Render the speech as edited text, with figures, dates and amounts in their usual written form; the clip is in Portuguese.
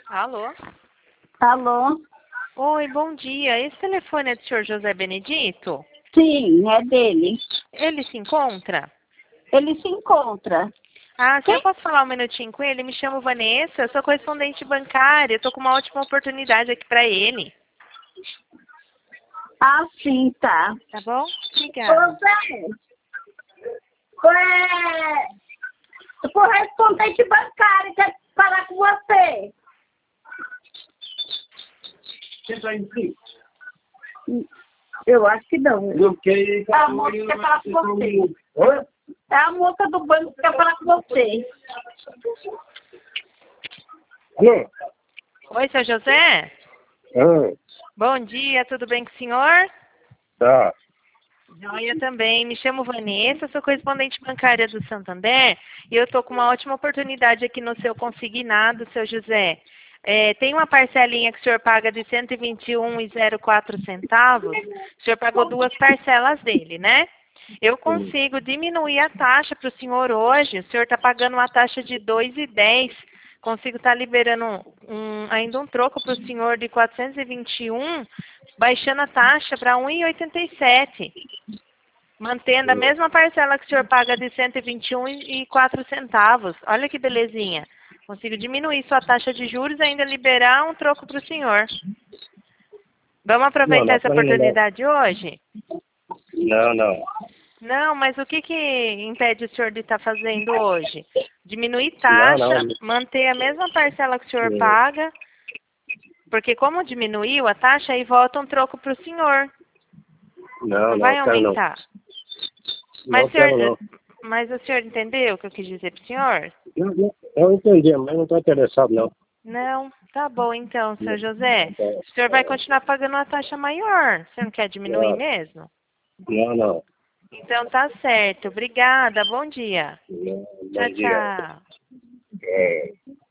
Alô? Alô? Oi, bom dia. Esse telefone é do senhor José Benedito? Sim, é dele. Ele se encontra? Ele se encontra. Ah, se eu Quem? posso falar um minutinho com ele? Me chamo Vanessa, eu sou correspondente bancária. Eu tô com uma ótima oportunidade aqui pra ele. Ah, sim, tá. Tá bom? Obrigada. Ô, Zé, o correspondente bancário quer falar com você. Você tá inscrito? Eu acho que não. Não, porque... É a moça que quer falar com você. Oi? É a moça do banco que quer falar com você. Alô? Oi, seu José? Ah, Bom dia, tudo bem com o senhor? tá. Joia também. Me chamo Vanessa, sou correspondente bancária do Santander e eu estou com uma ótima oportunidade aqui no seu consignado, seu José. Tem uma parcelinha que o senhor paga de R$ 121,04. O senhor pagou duas parcelas dele, né? Eu consigo diminuir a taxa para o senhor hoje. O senhor está pagando uma taxa de R$ 2,10. Consigo estar liberando ainda um troco para o senhor de 421, baixando a taxa para 1,87. Mantendo a mesma parcela que o senhor paga de R$ 121,04. Olha que belezinha. Consigo diminuir sua taxa de juros e ainda liberar um troco para o senhor. Vamos aproveitar essa oportunidade hoje? Não. Não, mas o que impede o senhor de estar fazendo hoje? Diminuir taxa, Não. manter a mesma parcela que o senhor paga, porque como diminuiu a taxa, aí volta um troco para o senhor. Não, Vai quero não. aumentar. Não quero não. Mas o senhor entendeu o que eu quis dizer para o senhor? Eu entendi, mas não estou interessado não. Não, tá bom então, seu José. O senhor vai continuar pagando uma taxa maior. O senhor não quer diminuir mesmo? Não. Então tá certo. Obrigada. Bom dia. Bom Tchau, dia. tchau.